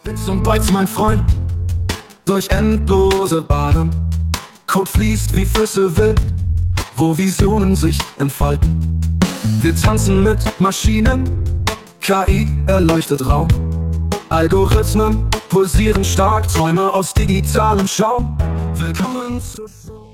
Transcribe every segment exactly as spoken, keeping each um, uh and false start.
Witz und Bytes, mein Freund, durch endlose Bahnen. Code fließt wie Flüsse wild, wo Visionen sich entfalten. Wir tanzen mit Maschinen, K I erleuchtet Raum. Algorithmen pulsieren stark, Träume aus digitalem Schaum. Willkommen zu...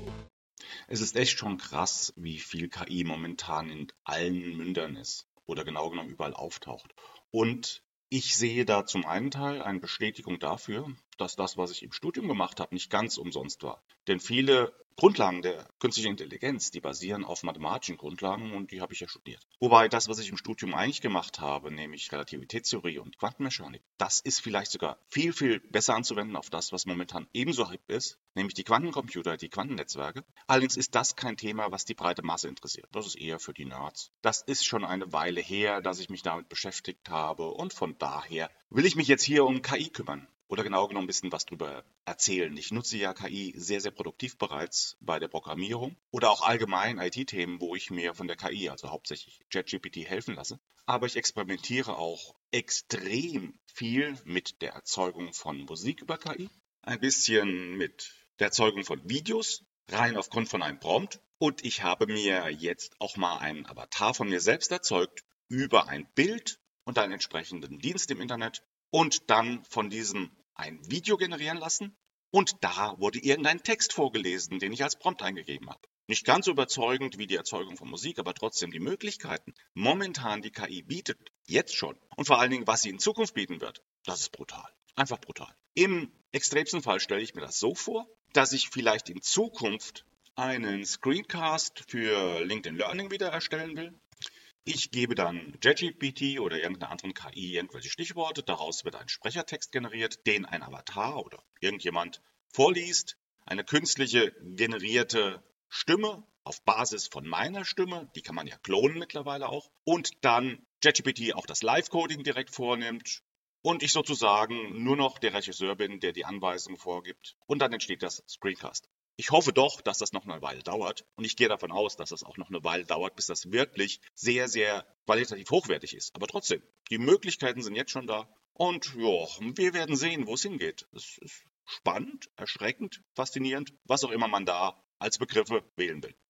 Es ist echt schon krass, wie viel K I momentan in allen Mündern ist oder genau genommen überall auftaucht. Und ich sehe da zum einen Teil eine Bestätigung dafür, dass das, was ich im Studium gemacht habe, nicht ganz umsonst war. Denn viele Grundlagen der künstlichen Intelligenz, die basieren auf mathematischen Grundlagen und die habe ich ja studiert. Wobei das, was ich im Studium eigentlich gemacht habe, nämlich Relativitätstheorie und Quantenmechanik, das ist vielleicht sogar viel, viel besser anzuwenden auf das, was momentan ebenso hip ist, nämlich die Quantencomputer, die Quantennetzwerke. Allerdings ist das kein Thema, was die breite Masse interessiert. Das ist eher für die Nerds. Das ist schon eine Weile her, dass ich mich damit beschäftigt habe und von daher will ich mich jetzt hier um K I kümmern. Oder genau genommen ein bisschen was drüber erzählen. Ich nutze ja K I sehr, sehr produktiv bereits bei der Programmierung oder auch allgemein I T-Themen, wo ich mir von der K I, also hauptsächlich ChatGPT, helfen lasse. Aber ich experimentiere auch extrem viel mit der Erzeugung von Musik über K I, ein bisschen mit der Erzeugung von Videos, rein aufgrund von einem Prompt. Und ich habe mir jetzt auch mal einen Avatar von mir selbst erzeugt über ein Bild und einen entsprechenden Dienst im Internet und dann von diesem ein Video generieren lassen und da wurde irgendein Text vorgelesen, den ich als Prompt eingegeben habe. Nicht ganz so überzeugend wie die Erzeugung von Musik, aber trotzdem die Möglichkeiten, momentan die K I bietet, jetzt schon und vor allen Dingen, was sie in Zukunft bieten wird, das ist brutal. Einfach brutal. Im extremsten Fall stelle ich mir das so vor, dass ich vielleicht in Zukunft einen Screencast für LinkedIn Learning wieder erstellen will. Ich gebe dann ChatGPT oder irgendeiner anderen K I irgendwelche Stichworte, daraus wird ein Sprechertext generiert, den ein Avatar oder irgendjemand vorliest, eine künstliche generierte Stimme auf Basis von meiner Stimme, die kann man ja klonen mittlerweile auch, und dann ChatGPT auch das Live-Coding direkt vornimmt und ich sozusagen nur noch der Regisseur bin, der die Anweisungen vorgibt und dann entsteht das Screencast. Ich hoffe doch, dass das noch eine Weile dauert und ich gehe davon aus, dass das auch noch eine Weile dauert, bis das wirklich sehr, sehr qualitativ hochwertig ist. Aber trotzdem, die Möglichkeiten sind jetzt schon da und ja, wir werden sehen, wo es hingeht. Es ist spannend, erschreckend, faszinierend, was auch immer man da als Begriffe wählen will.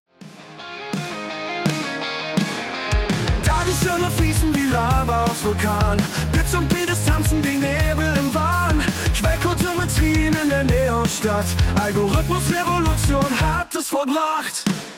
Tagesschirme fließen wie Lava aus Vulkan. Blitz und Beats tanzen wie Nebel im Wahn. Quellcode mit Wien in der Neonstadt. Algorithmus-Revolution hat es vollbracht.